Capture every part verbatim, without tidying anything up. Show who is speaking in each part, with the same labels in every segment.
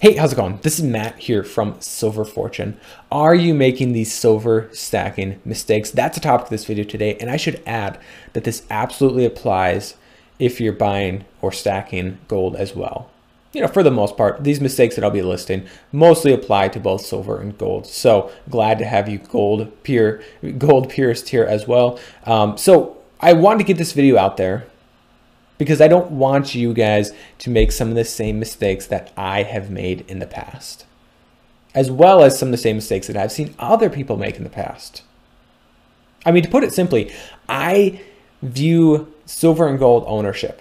Speaker 1: Hey, how's it going? This is Matt here from Silver Fortune. Are you making these silver stacking mistakes? That's the topic of this video today. And I should add that this absolutely applies if you're buying or stacking gold as well. You know, for the most part, these mistakes that I'll be listing mostly apply to both silver and gold. So glad to have you gold pure, gold purist here as well. Um, so I wanted to get this video out there because I don't want you guys to make some of the same mistakes that I have made in the past, as well as some of the same mistakes that I've seen other people make in the past. I mean, to put it simply, I view silver and gold ownership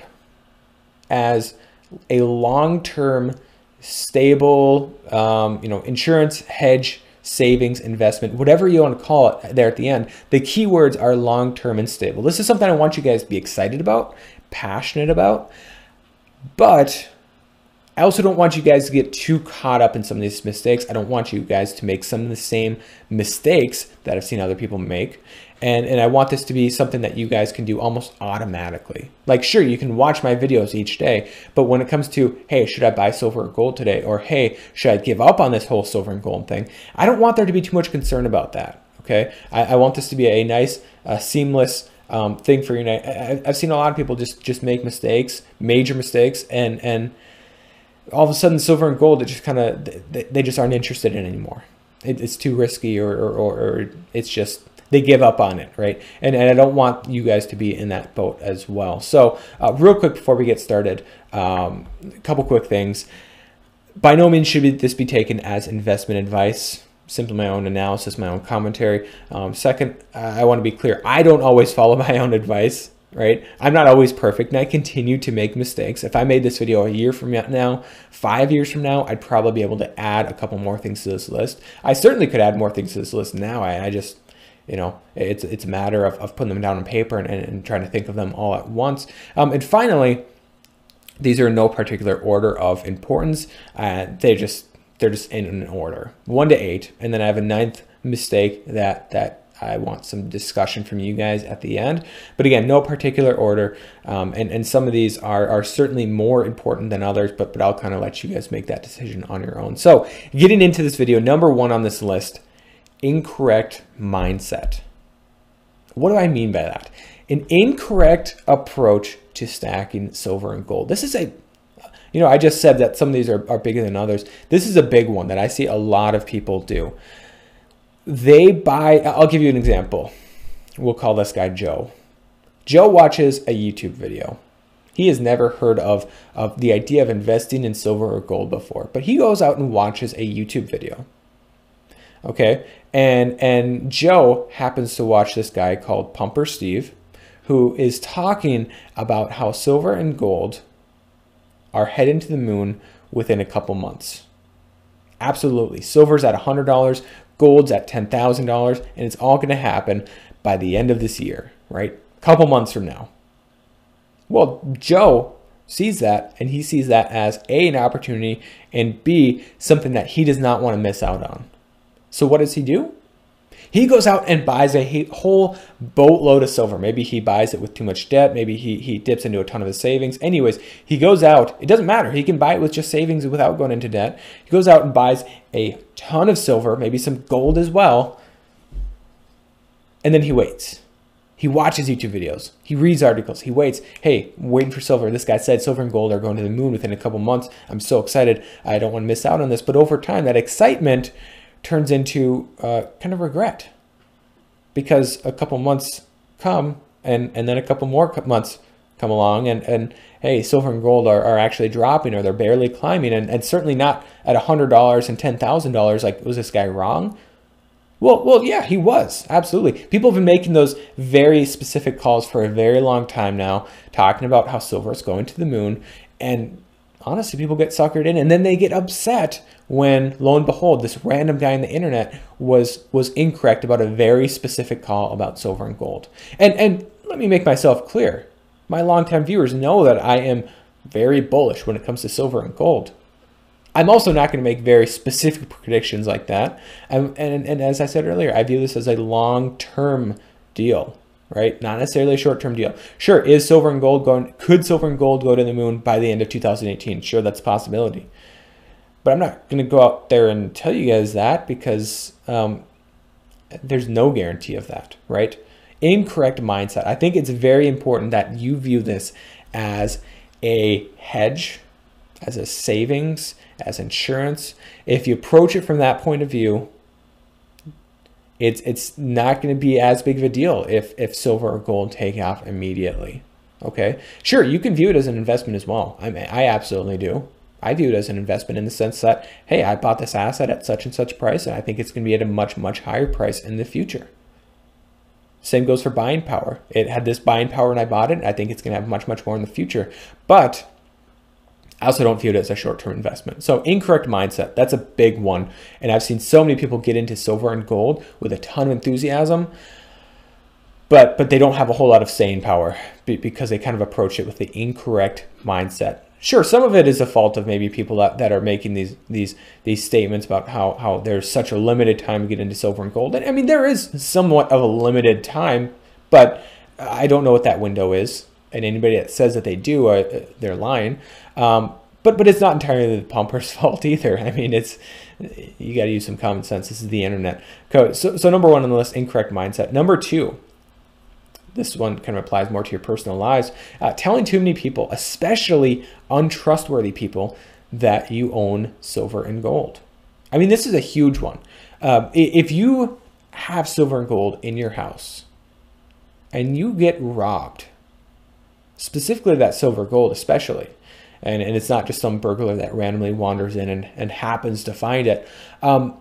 Speaker 1: as a long-term, stable, um, you know, insurance, hedge, savings, investment, whatever you want to call it there at the end. The keywords are long-term and stable. This is something I want you guys to be excited about, passionate about, but I also don't want you guys to get too caught up in some of these mistakes. I don't want you guys to make some of the same mistakes that I've seen other people make. And, and I want this to be something that you guys can do almost automatically. Like, sure, you can watch my videos each day, but when it comes to, hey, should I buy silver or gold today? Or, hey, should I give up on this whole silver and gold thing? I don't want there to be too much concern about that, okay? I, I want this to be a nice, uh, seamless um, thing for you. I, I've seen a lot of people just, just make mistakes, major mistakes, and, and all of a sudden silver and gold, it just kind of, they, they just aren't interested in anymore. It, it's too risky, or, or, or, or it's just, they give up on it, right? And, and I don't want you guys to be in that boat as well. So uh, real quick before we get started, um, a couple quick things. By no means should this be taken as investment advice, simply my own analysis, my own commentary. Um, second, uh, I want to be clear. I don't always follow my own advice, right? I'm not always perfect, and I continue to make mistakes. If I made this video a year from now, five years from now, I'd probably be able to add a couple more things to this list. I certainly could add more things to this list now. I, I just... You know, it's it's a matter of, of putting them down on paper and, and, and trying to think of them all at once. Um, and finally, these are in no particular order of importance. Uh, they just they're just in an order, one to eight, and then I have a ninth mistake that that I want some discussion from you guys at the end. But again, no particular order, um, and and some of these are are certainly more important than others. But but I'll kind of let you guys make that decision on your own. So getting into this video, number one on this list. Incorrect mindset. What do I mean by that? An incorrect approach to stacking silver and gold. This is a, you know, I just said that some of these are, are bigger than others. This is a big one that I see a lot of people do. They buy, I'll give you an example. We'll call this guy Joe. Joe watches a YouTube video. He has never heard of, of the idea of investing in silver or gold before, but he goes out and watches a YouTube video. Okay, and and Joe happens to watch this guy called Pumper Steve, who is talking about how silver and gold are heading to the moon within a couple months. Absolutely, silver's at one hundred dollars, gold's at ten thousand dollars, and it's all going to happen by the end of this year, right? A couple months from now. Well, Joe sees that, and he sees that as A, an opportunity, and B, something that he does not want to miss out on. So what does he do? He goes out and buys a whole boatload of silver. Maybe he buys it with too much debt. Maybe he, he dips into a ton of his savings. Anyways, he goes out. It doesn't matter. He can buy it with just savings without going into debt. He goes out and buys a ton of silver, maybe some gold as well. And then he waits. He watches YouTube videos. He reads articles. He waits. Hey, I'm waiting for silver. This guy said silver and gold are going to the moon within a couple months. I'm so excited. I don't want to miss out on this. But over time, that excitement turns into uh, kind of regret, because a couple months come and, and then a couple more months come along, and, and hey, silver and gold are, are actually dropping, or they're barely climbing, and, and certainly not at one hundred dollars and ten thousand dollars. Like, was this guy wrong? Well, well, yeah, he was. Absolutely. People have been making those very specific calls for a very long time now, talking about how silver is going to the moon, and honestly, people get suckered in, and then they get upset when, lo and behold, this random guy on the internet was was incorrect about a very specific call about silver and gold. And and let me make myself clear. My longtime viewers know that I am very bullish when it comes to silver and gold. I'm also not going to make very specific predictions like that. And, and, and as I said earlier, I view this as a long-term deal. Right? Not necessarily a short-term deal. Sure, is silver and gold going, could silver and gold go to the moon by the end of two thousand eighteen? Sure, that's a possibility. but I'm not going to go out there and tell you guys that because um, there's no guarantee of that, right? Incorrect mindset. I think it's very important that you view this as a hedge, as a savings, as insurance. If you approach it from that point of view, it's it's not going to be as big of a deal if if silver or gold take off immediately. Okay, sure, you can view it as an investment as well. I mean, I absolutely do. I view it as an investment in the sense that, hey, I bought this asset at such and such price, and I think it's going to be at a much, much higher price in the future. Same goes for buying power. It had this buying power and I bought it. I think it's going to have much, much more in the future. But I also don't view it as a short-term investment. So incorrect mindset, that's a big one. And I've seen so many people get into silver and gold with a ton of enthusiasm, but but they don't have a whole lot of staying power because they kind of approach it with the incorrect mindset. Sure, some of it is a fault of maybe people that, that are making these these these statements about how, how there's such a limited time to get into silver and gold. And I mean, there is somewhat of a limited time, but I don't know what that window is. And anybody that says that they do, uh, they're lying. Um, but but it's not entirely the pumper's fault either. I mean, it's you got to use some common sense. This is the internet. So, so number one on the list, incorrect mindset. Number two, this one kind of applies more to your personal lives. Uh, telling too many people, especially untrustworthy people, that you own silver and gold. I mean, this is a huge one. Uh, if you have silver and gold in your house and you get robbed, specifically that silver gold especially, and, and it's not just some burglar that randomly wanders in and, and happens to find it, um,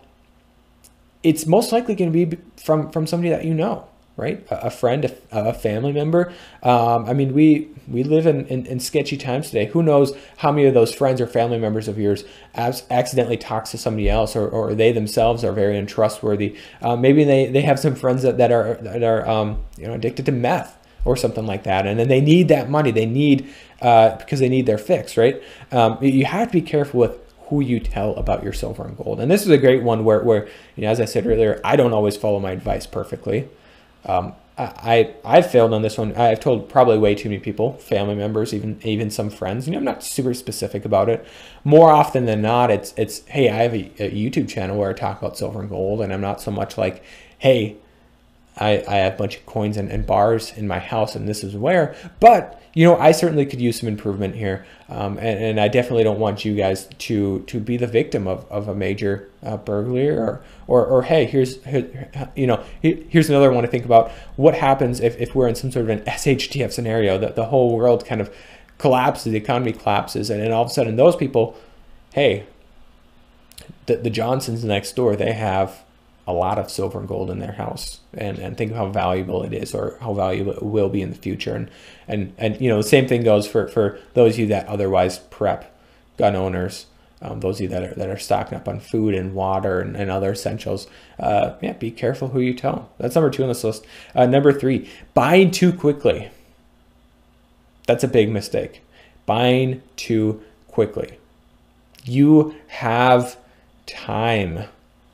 Speaker 1: it's most likely going to be from, from somebody that you know. Right? A friend, a family member. Um, I mean, we we live in, in, in sketchy times today. Who knows how many of those friends or family members of yours accidentally talks to somebody else, or, or they themselves are very untrustworthy. Uh, maybe they, they have some friends that, that are that are um, you know, addicted to meth or something like that, and then they need that money. They need uh, because they need their fix, right? Um, you have to be careful with who you tell about your silver and gold. And this is a great one where, where you know, as I said earlier, I don't always follow my advice perfectly. Um, I, I've failed on this one. I've told probably way too many people, family members, even even some friends. You know, I'm not super specific about it. More often than not, it's, it's hey, I have a, a YouTube channel where I talk about silver and gold, and I'm not so much like, hey, I, I have a bunch of coins and, and bars in my house, and this is where. But, you know, I certainly could use some improvement here. Um, and, and I definitely don't want you guys to to be the victim of, of a major uh, burglary or, or, or, hey, here's, here, you know, here's another one to think about. What happens if, if we're in some sort of an S H T F scenario, that the whole world kind of collapses, the economy collapses, and then all of a sudden those people, hey, the, the Johnsons next door, they have a lot of silver and gold in their house, and, and think of how valuable it is, or how valuable it will be in the future. And, and, and, you know, the same thing goes for, for those of you that otherwise prep, gun owners, um, those of you that are, that are stocking up on food and water and, and other essentials. Uh, yeah, be careful who you tell. That's number two on this list. Uh, number three, buying too quickly. That's a big mistake. Buying too quickly. You have time.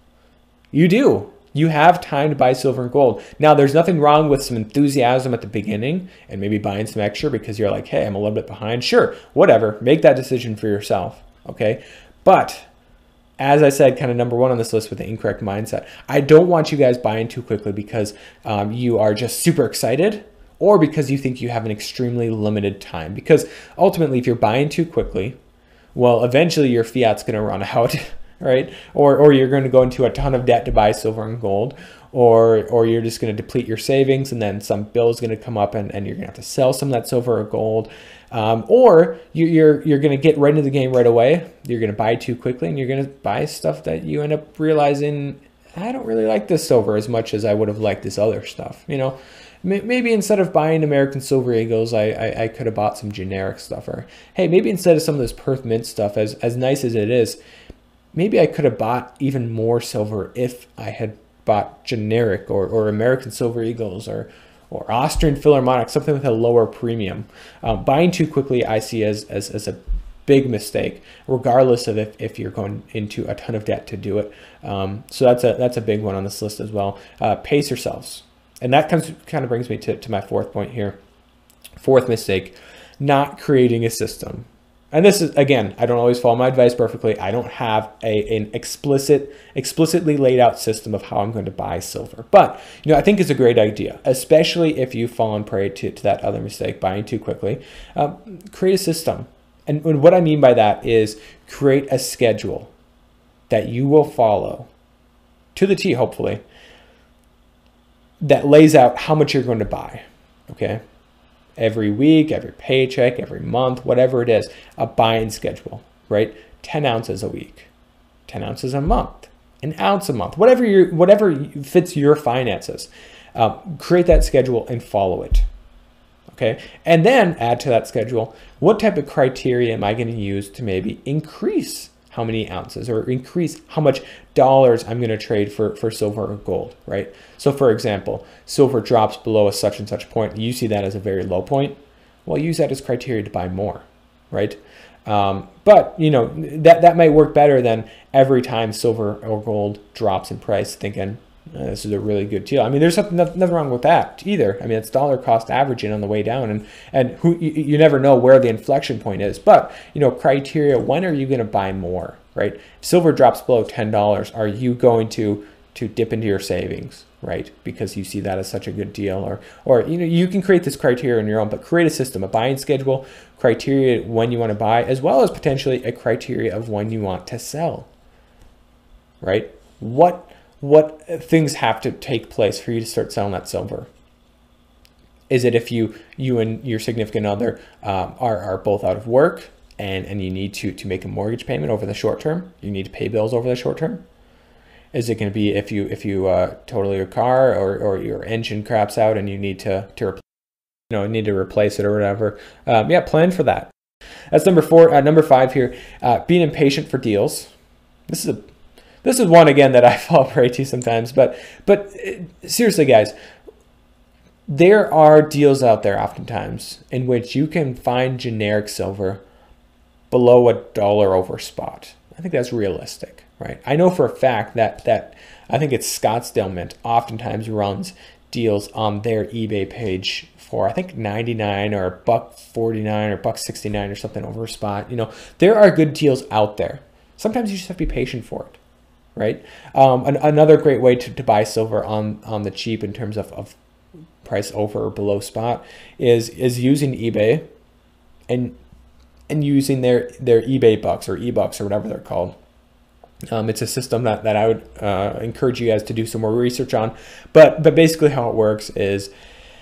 Speaker 1: You do. You have time to buy silver and gold. Now, there's nothing wrong with some enthusiasm at the beginning and maybe buying some extra because you're like, hey, I'm a little bit behind. Sure, whatever. Make that decision for yourself, okay? But as I said, kind of number one on this list with the incorrect mindset, I don't want you guys buying too quickly because um, you are just super excited, or because you think you have an extremely limited time. Because ultimately, if you're buying too quickly, well, eventually your fiat's going to run out. Right? Or, or you're going to go into a ton of debt to buy silver and gold, or, or you're just going to deplete your savings, and then some bill is going to come up, and, and you're going to have to sell some of that silver or gold. Um, or you, you're, you're going to get right into the game right away. You're going to buy too quickly, and you're going to buy stuff that you end up realizing, I don't really like this silver as much as I would have liked this other stuff. You know, maybe instead of buying American Silver Eagles, I, I, I could have bought some generic stuff. Or, hey, maybe instead of some of this Perth Mint stuff, as, as nice as it is, maybe I could have bought even more silver if I had bought generic or, or American Silver Eagles or or Austrian Philharmonic, something with a lower premium. Um, buying too quickly, I see as, as, as a big mistake, regardless of if, if you're going into a ton of debt to do it. Um, so that's a that's a big one on this list as well. Uh, pace yourselves. And that comes, kind of brings me to, to my fourth point here. Fourth mistake, not creating a system. And this is, again, I don't always follow my advice perfectly. I don't have a, an explicit, explicitly laid out system of how I'm going to buy silver. But, you know, I think it's a great idea, especially if you've fallen prey to, to that other mistake, buying too quickly. Um, create a system. And, and what I mean by that is create a schedule that you will follow to the T, hopefully, that lays out how much you're going to buy, okay? Every week, every paycheck, every month, whatever it is, a buying schedule, right? ten ounces a week, ten ounces a month, an ounce a month, whatever your, whatever fits your finances. Um, create that schedule and follow it, okay? And then add to that schedule, what type of criteria am I going to use to maybe increase how many ounces or increase how much dollars I'm going to trade for, for silver or gold, right? So for example, silver drops below a such and such point. You see that as a very low point. Well, use that as criteria to buy more, right? Um, but, you know, that, that might work better than every time silver or gold drops in price thinking, Uh, this is a really good deal. I mean, there's nothing, nothing wrong with that either. I mean, it's dollar cost averaging on the way down, and and who you, you never know where the inflection point is. But you know, criteria: when are you going to buy more? Right? If silver drops below ten dollars, are you going to to dip into your savings? Right? Because you see that as such a good deal, or or you know, you can create this criteria on your own, but create a system, a buying schedule, criteria when you want to buy, as well as potentially a criteria of when you want to sell. Right? What What things have to take place for you to start selling that silver? Is it if you you and your significant other um, are, are both out of work and, and you need to, to make a mortgage payment over the short term? You need to pay bills over the short term? Is it going to be if you if you uh, total your car or, or your engine craps out and you need to, to you know, need to replace it or whatever? Um, yeah, plan for that. That's number four. Uh, number five here, uh, being impatient for deals. This is a This is one, again, that I fall prey to sometimes, but but seriously, guys, there are deals out there oftentimes in which you can find generic silver below a dollar over spot. I think that's realistic, right? I know for a fact that, that I think it's Scottsdale Mint oftentimes runs deals on their eBay page for, I think, ninety-nine or a buck forty-nine or buck sixty-nine or something over spot. You know, there are good deals out there. Sometimes you just have to be patient for it. Right. Um, an, another great way to, to buy silver on, on the cheap in terms of, of price over or below spot is is using eBay and and using their their eBay bucks or eBucks or whatever they're called. Um, it's a system that, that I would uh, encourage you guys to do some more research on. But but basically how it works is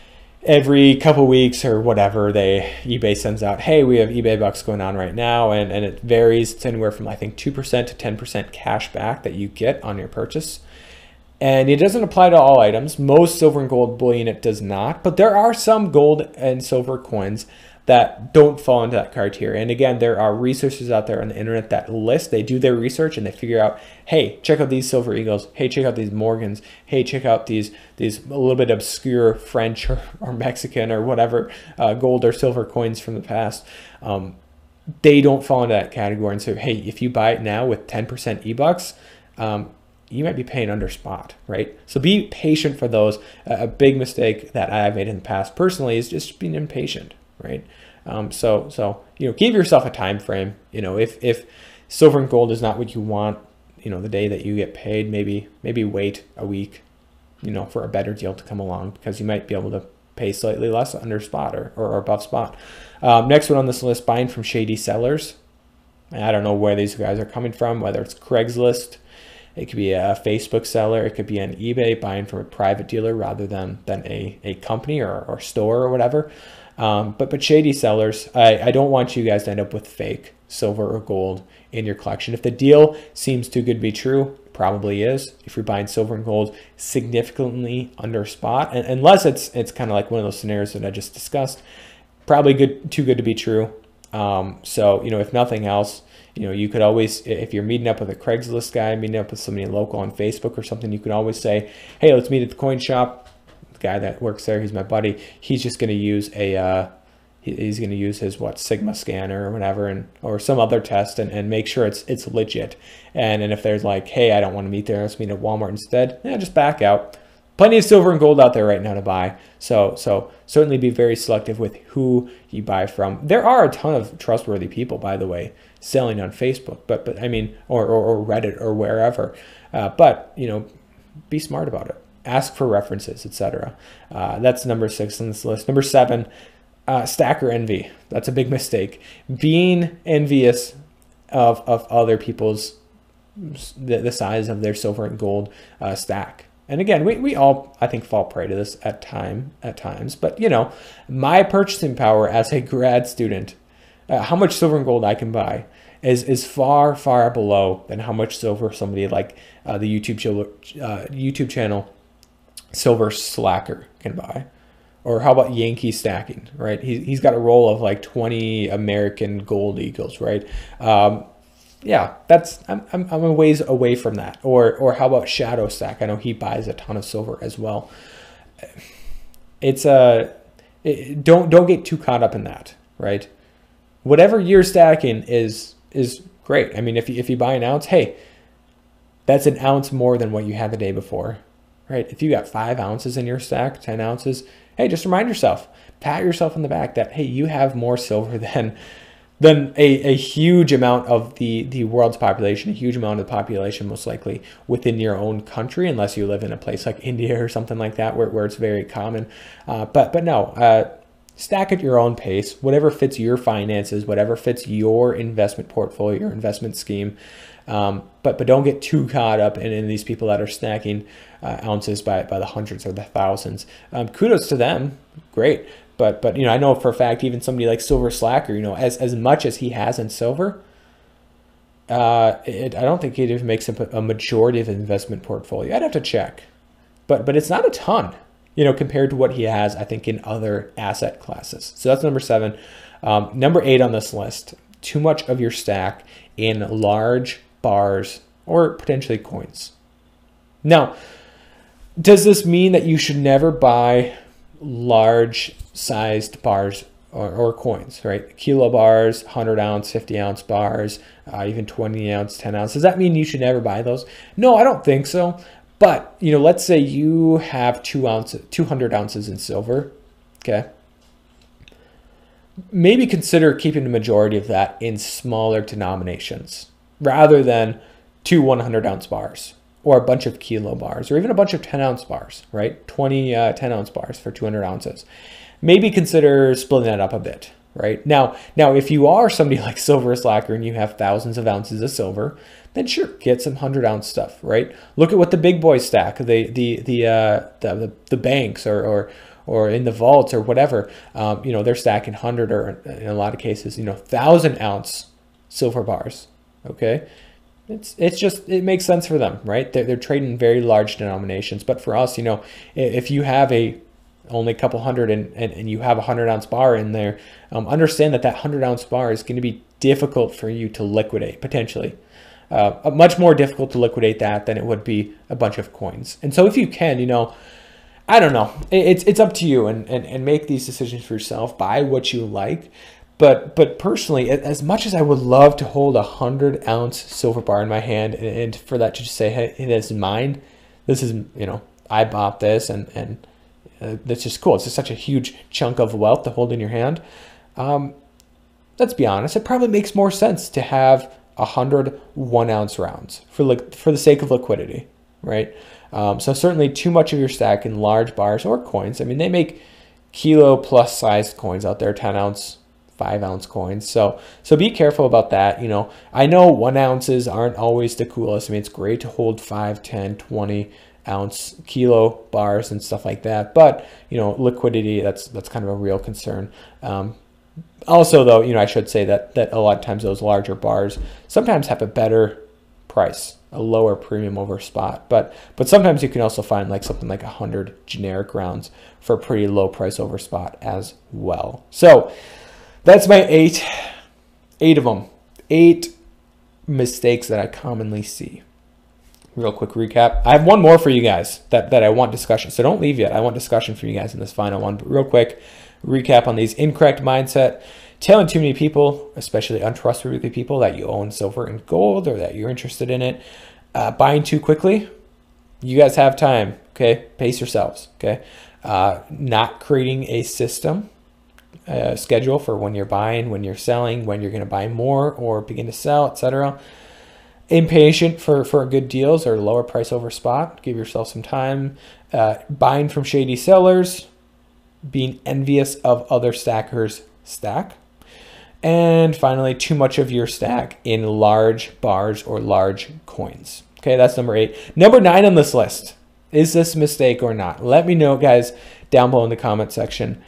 Speaker 1: every couple weeks or whatever, they eBay sends out, hey, we have eBay bucks going on right now, and, and it varies. It's anywhere from, I think, two percent to ten percent cash back that you get on your purchase. And it doesn't apply to all items. Most silver and gold bullion, it does not. But there are some gold and silver coins that don't fall into that criteria. And again, there are resources out there on the internet that list, they do their research and they figure out, hey, check out these Silver Eagles. Hey, check out these Morgans. Hey, check out these these a little bit obscure French or, or Mexican or whatever uh, gold or silver coins from the past. Um, they don't fall into that category. And so, hey, if you buy it now with ten percent eBucks, um, you might be paying under spot, right? So be patient for those. Uh, a big mistake that I've made in the past personally is just being impatient, right? Um, so, so you know, give yourself a time frame. You know, if if silver and gold is not what you want, you know, the day that you get paid, maybe maybe wait a week, you know, for a better deal to come along, because you might be able to pay slightly less under spot or, or above spot. Um, next one on this list, buying from shady sellers. I don't know where these guys are coming from, whether it's Craigslist, it could be a Facebook seller, it could be an eBay, buying from a private dealer rather than than a, a company or, or store or whatever. Um, but but shady sellers, I, I don't want you guys to end up with fake silver or gold in your collection. If the deal seems too good to be true, it probably is. If you're buying silver and gold significantly under spot, and unless it's it's kind of like one of those scenarios that I just discussed, probably good too good to be true. Um, so you know, if nothing else, you know, you could always, if you're meeting up with a Craigslist guy, meeting up with somebody local on Facebook or something, you could always say, hey, let's meet at the coin shop. The guy that works there, he's my buddy. He's just going to use a, uh, he, he's going to use his what Sigma scanner or whatever, and or some other test, and, and make sure it's it's legit. And and if there's like, hey, I don't want to meet there, let's meet at Walmart instead. Yeah, just back out. plenty of silver and gold out there right now to buy. So, so certainly be very selective with who you buy from. There are a ton of trustworthy people, by the way, selling on Facebook, but, but I mean, or, or, or Reddit or wherever. Uh, but, you know, be smart about it. Ask for references, et cetera. Uh, that's number six on this list. Number seven, uh, stacker envy. That's a big mistake. Being envious of, of other people's, the, the size of their silver and gold uh, stack. And again, we, we all, I think, fall prey to this at time at times. But, you know, my purchasing power as a grad student, uh, how much silver and gold I can buy is, is far, far below than how much silver somebody like uh, the YouTube, uh, YouTube channel Silver Slacker can buy. Or how about Yankee Stacking, right? He, he's got a roll of like twenty American Gold Eagles, right? Um, yeah, that's I'm, I'm, I'm a ways away from that. Or or how about Shadow Stack? I know he buys a ton of silver as well. It's a it, don't don't get too caught up in that, right? Whatever you're stacking is is great. I mean, if you, if you buy an ounce, hey, that's an ounce more than what you had the day before, right? If you got five ounces in your stack, ten ounces, hey, just remind yourself, pat yourself on the back that, hey, you have more silver than than a, a huge amount of the, the world's population, a huge amount of the population most likely within your own country, unless you live in a place like India or something like that where, where it's very common. Uh, but, but no, uh, stack at your own pace, whatever fits your finances, whatever fits your investment portfolio, your investment scheme. Um, but but don't get too caught up in, in these people that are stacking uh, ounces by, by the hundreds or the thousands. Um, kudos to them, great. But but you know, I know for a fact even somebody like Silver Slacker, you know, as as much as he has in silver, uh, it, I don't think it even makes up a majority of his investment portfolio. I'd have to check, but but it's not a ton, you know, compared to what he has, I think, in other asset classes. So that's number seven. Um, number eight on this list: too much of your stack in large bars or potentially coins. Now, does this mean that you should never buy large sized bars or, or coins, right? Kilo bars, one hundred ounce, fifty ounce bars, uh, even twenty ounce, ten ounce. Does that mean you should never buy those? No, I don't think so. But, you know, let's say you have two ounces, two hundred ounces in silver, okay? Maybe consider keeping the majority of that in smaller denominations rather than two one hundred ounce bars or a bunch of kilo bars or even a bunch of ten ounce bars, right? twenty uh, ten ounce bars for two hundred ounces. Maybe consider splitting that up a bit, right? Now, now if you are somebody like Silver Slacker and you have thousands of ounces of silver, then sure, get some hundred ounce stuff, right? Look at what the big boys stack, the the the uh, the, the, the banks or or or in the vaults or whatever. Um, you know, they're stacking hundred or in a lot of cases, you know, thousand ounce silver bars. Okay, it's it's just it makes sense for them, right? They're, they're trading very large denominations, but for us, you know, if you have a only a couple hundred and, and, and you have a hundred ounce bar in there, um, understand that that hundred ounce bar is going to be difficult for you to liquidate potentially. Uh, much more difficult to liquidate that than it would be a bunch of coins. And so if you can, you know, I don't know, it's it's up to you and, and, and make these decisions for yourself, buy what you like. But but personally, as much as I would love to hold a hundred ounce silver bar in my hand and, and for that to just say, hey, this is mine, this is, you know, I bought this and, and uh, that's just cool. It's just such a huge chunk of wealth to hold in your hand. Um, let's be honest, it probably makes more sense to have a hundred one ounce rounds for like for the sake of liquidity, right? Um, so certainly too much of your stack in large bars or coins. I mean, they make kilo plus sized coins out there, ten ounce, five ounce coins. So so be careful about that. You know, I know one ounces aren't always the coolest. I mean, it's great to hold five, ten, twenty ounce kilo bars and stuff like that. But you know, liquidity, that's that's kind of a real concern. Um, Also, though, you know, I should say that that a lot of times those larger bars sometimes have a better price, a lower premium over spot. But but sometimes you can also find like something like a hundred generic rounds for a pretty low price over spot as well. So that's my eight, eight of them, eight mistakes that I commonly see. Real quick recap. I have one more for you guys that that I want discussion. So don't leave yet. I want discussion for you guys in this final one. But real quick recap on these: incorrect mindset, telling too many people, especially untrustworthy people, that you own silver and gold or that you're interested in it, uh, buying too quickly, You guys have time, okay? Pace yourselves, okay? Uh, not creating a system, uh, schedule for when you're buying, when you're selling, when you're going to buy more or begin to sell, et cetera. Impatient for, for good deals or lower price over spot. Give yourself some time. Uh, buying from shady sellers. Being envious of other stackers' stack. And finally, too much of your stack in large bars or large coins. Okay, that's number eight. Number nine on this list. Is this a mistake or not? Let me know, guys, down below in the comment section.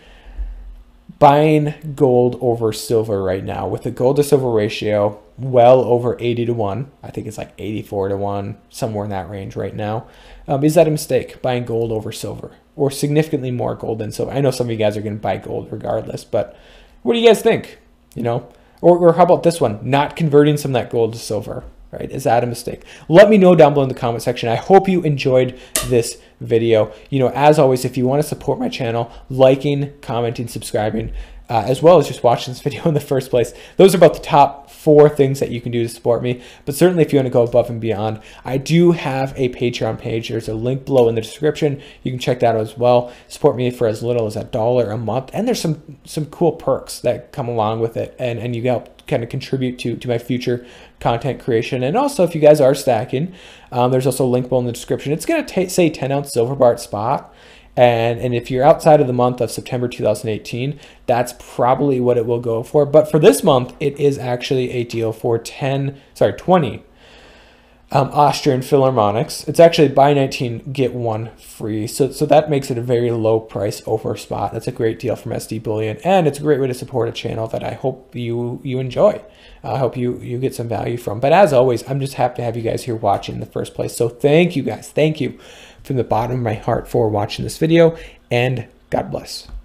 Speaker 1: Buying gold over silver right now with the gold to silver ratio well over eighty to one. I think it's like eighty-four to one, somewhere in that range right now. Um, is that a mistake, buying gold over silver or significantly more gold than silver? I know some of you guys are going to buy gold regardless, but what do you guys think? You know, or, or how about this one? Not converting some of that gold to silver, right? Is that a mistake? Let me know down below in the comment section. I hope you enjoyed this video. You know, as always, if you want to support my channel, liking, commenting, subscribing, uh, as well as just watching this video in the first place. Those are about the top four things that you can do to support me. But certainly if you want to go above and beyond, I do have a Patreon page. There's a link below in the description. You can check that out as well. Support me for as little as a dollar a month. And there's some some cool perks that come along with it. And, and you help kind of contribute to, to my future content creation. And also, if you guys are stacking, um, there's also a link below in the description. It's going to say ten ounce silver bar at spot. And, and if you're outside of the month of September two thousand eighteen, that's probably what it will go for. But for this month, it is actually a deal for ten, sorry, twenty um, Austrian Philharmonics. It's actually buy nineteen, get one free. So, so that makes it a very low price over spot. That's a great deal from S D Bullion. And it's a great way to support a channel that I hope you, you enjoy. I hope you, you get some value from. But as always, I'm just happy to have you guys here watching in the first place. So thank you guys. Thank you from the bottom of my heart for watching this video, and God bless.